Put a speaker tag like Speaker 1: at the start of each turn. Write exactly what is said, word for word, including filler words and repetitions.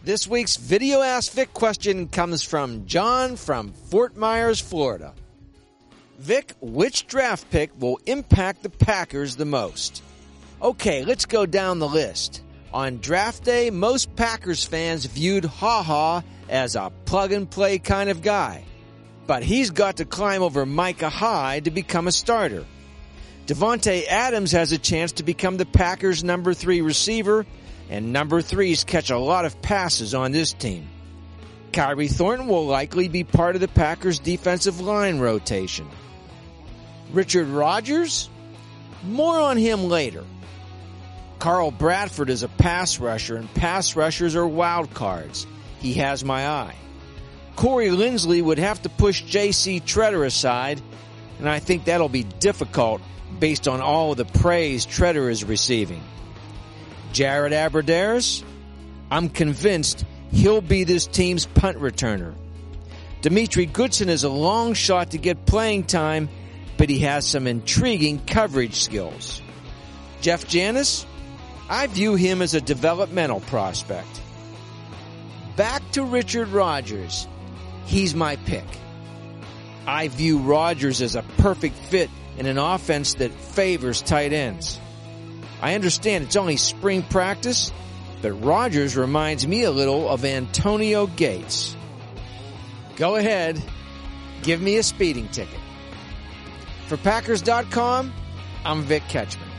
Speaker 1: This week's Video Ask Vic question comes from John from Fort Myers, Florida. Vic, which draft pick will impact the Packers the most? Okay, let's go down the list. On draft day, most Packers fans viewed HaHa as a plug-and-play kind of guy. But he's got to climb over Micah Hyde to become a starter. Devontae Adams has a chance to become the Packers' number three receiver, and number threes catch a lot of passes on this team. Kyrie Thornton will likely be part of the Packers' defensive line rotation. Richard Rodgers? More on him later. Carl Bradford is a pass rusher, and pass rushers are wild cards. He has my eye. Corey Linsley would have to push J C Treader aside, and I think that'll be difficult based on all of the praise Treader is receiving. Jared Abbrederis? I'm convinced he'll be this team's punt returner. Dimitri Goodson is a long shot to get playing time, but he has some intriguing coverage skills. Jeff Janis? I view him as a developmental prospect. Back to Richard Rodgers. He's my pick. I view Rodgers as a perfect fit in an offense that favors tight ends. I understand it's only spring practice, but Rodgers reminds me a little of Antonio Gates. Go ahead, give me a speeding ticket. For Packers dot com, I'm Vic Ketchman.